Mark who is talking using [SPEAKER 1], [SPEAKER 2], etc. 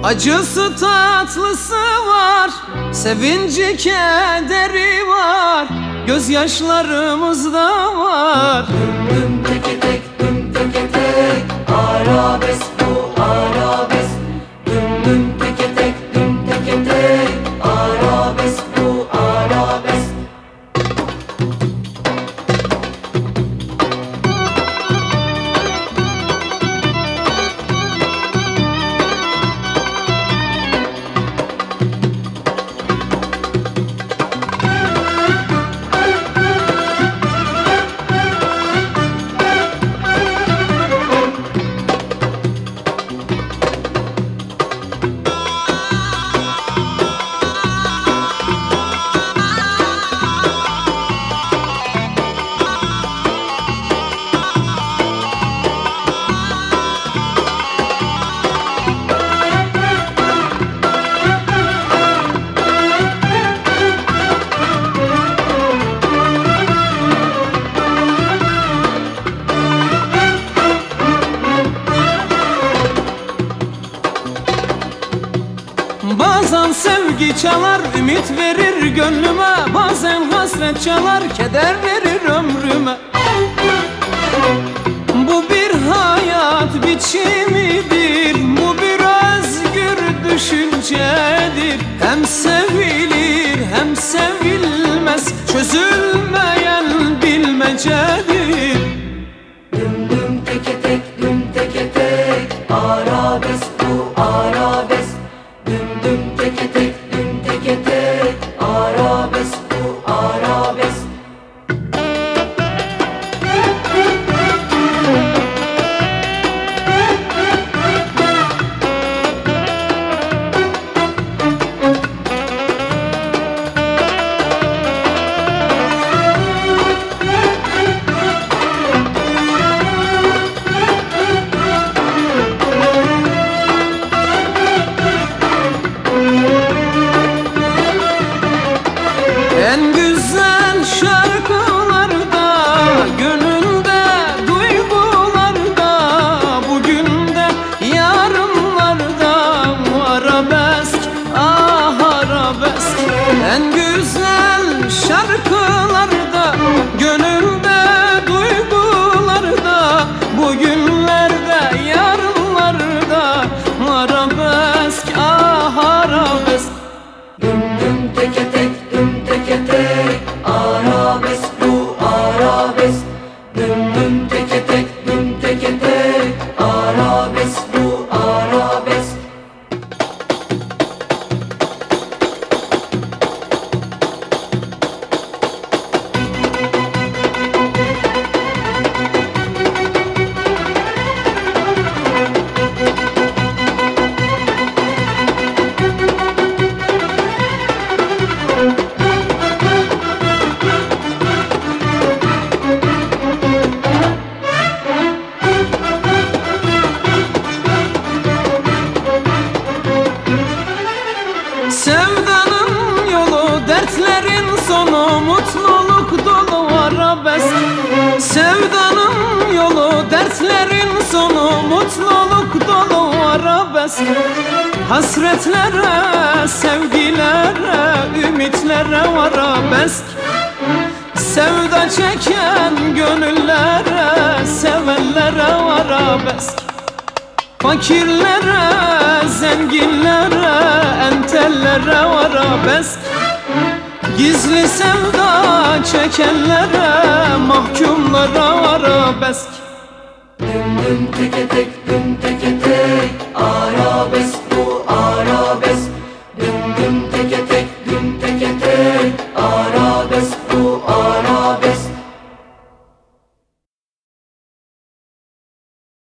[SPEAKER 1] Acısı tatlısı var, sevinci kederi var, gözyaşlarımızda var.
[SPEAKER 2] Düm teke tek, düm teke tek, arabesk bu arabesk. Düm teke tek, düm teke tek, arabesk bu arabesk.
[SPEAKER 1] Bazen sevgi çalar, ümit verir gönlüme. Bazen hasret çalar, keder verir ömrüme. Bu bir hayat biçimidir, bu bir özgür düşüncedir. Hem sevilir hem sevilmez, çözülmeyen bilmecedir.
[SPEAKER 2] Düm teke tek, düm teke tek, arabesk bu arabesk. Düm teke tek, düm teke tek, arabesk bu arabesk.
[SPEAKER 1] En güzel şarkılarda, gönülde, duygularda, bugün de yarınlarda arabesk, ah arabesk. En güzel şarkılarda, gönülde, duygularda, bugünlerde, yarınlarda arabesk, ah arabesk.
[SPEAKER 2] Düm teke tek, düm teke tek, arabesk bu arabesk. Düm teke tek, düm teke tek, arabesk bu arabesk.
[SPEAKER 1] Sevdanın yolu, dertlerin sonu, mutluluk dolu arabesk. Sevdanın yolu, dertlerin sonu, mutluluk dolu arabesk. Hasretlere, sevgilere, ümitlere arabesk. Sevda çeken gönüllere, sevenlere arabesk. Fakirlere, zenginlere, entellere arabesk. Gizli sevda çekenlere, mahkumlara arabesk.
[SPEAKER 2] Düm teke tek, düm teke